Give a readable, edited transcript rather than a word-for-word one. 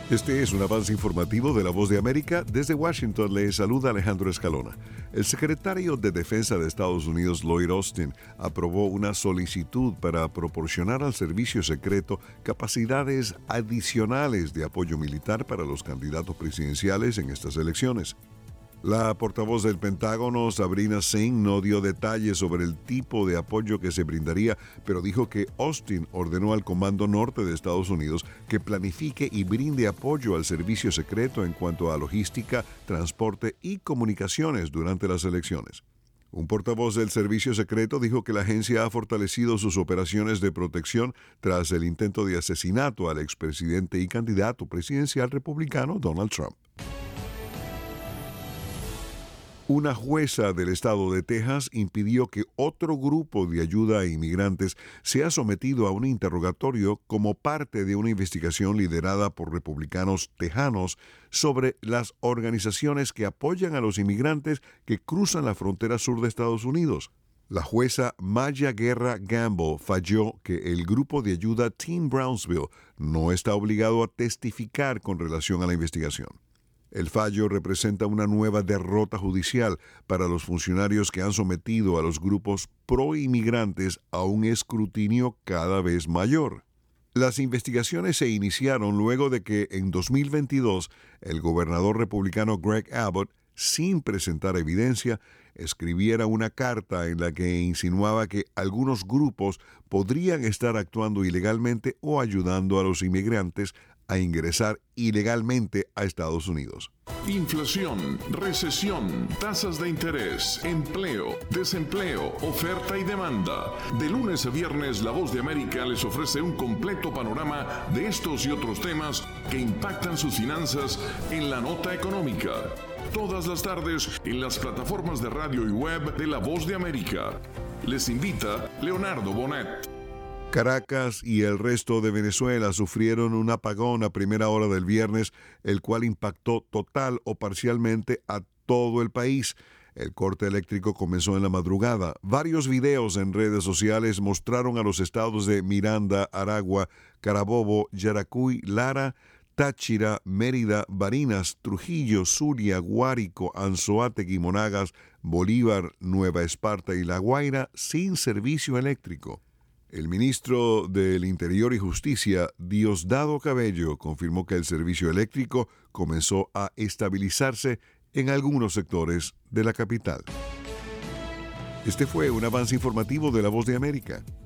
Este es un avance informativo de La Voz de América. Desde Washington le saluda Alejandro Escalona. El secretario de Defensa de Estados Unidos, Lloyd Austin, aprobó una solicitud para proporcionar al servicio secreto capacidades adicionales de apoyo militar para los candidatos presidenciales en estas elecciones. La portavoz del Pentágono, Sabrina Singh, no dio detalles sobre el tipo de apoyo que se brindaría, pero dijo que Austin ordenó al Comando Norte de Estados Unidos que planifique y brinde apoyo al servicio secreto en cuanto a logística, transporte y comunicaciones durante las elecciones. Un portavoz del Servicio Secreto dijo que la agencia ha fortalecido sus operaciones de protección tras el intento de asesinato al expresidente y candidato presidencial republicano Donald Trump. Una jueza del estado de Texas impidió que otro grupo de ayuda a inmigrantes sea sometido a un interrogatorio como parte de una investigación liderada por republicanos tejanos sobre las organizaciones que apoyan a los inmigrantes que cruzan la frontera sur de Estados Unidos. La jueza Maya Guerra Gamble falló que el grupo de ayuda Team Brownsville no está obligado a testificar con relación a la investigación. El fallo representa una nueva derrota judicial para los funcionarios que han sometido a los grupos pro-inmigrantes a un escrutinio cada vez mayor. Las investigaciones se iniciaron luego de que en 2022 el gobernador republicano Greg Abbott, sin presentar evidencia, escribiera una carta en la que insinuaba que algunos grupos podrían estar actuando ilegalmente o ayudando a los inmigrantes a ingresar ilegalmente a Estados Unidos. Inflación, recesión, tasas de interés, empleo, desempleo, oferta y demanda. De lunes a viernes, La Voz de América les ofrece un completo panorama de estos y otros temas que impactan sus finanzas en la nota económica. Todas las tardes en las plataformas de radio y web de La Voz de América. Les invita Leonardo Bonet. Caracas y el resto de Venezuela sufrieron un apagón a primera hora del viernes, el cual impactó total o parcialmente a todo el país. El corte eléctrico comenzó en la madrugada. Varios videos en redes sociales mostraron a los estados de Miranda, Aragua, Carabobo, Yaracuy, Lara, Táchira, Mérida, Barinas, Trujillo, Zulia, Guárico, Anzoátegui, Monagas, Bolívar, Nueva Esparta y La Guaira sin servicio eléctrico. El ministro del Interior y Justicia, Diosdado Cabello, confirmó que el servicio eléctrico comenzó a estabilizarse en algunos sectores de la capital. Este fue un avance informativo de La Voz de América.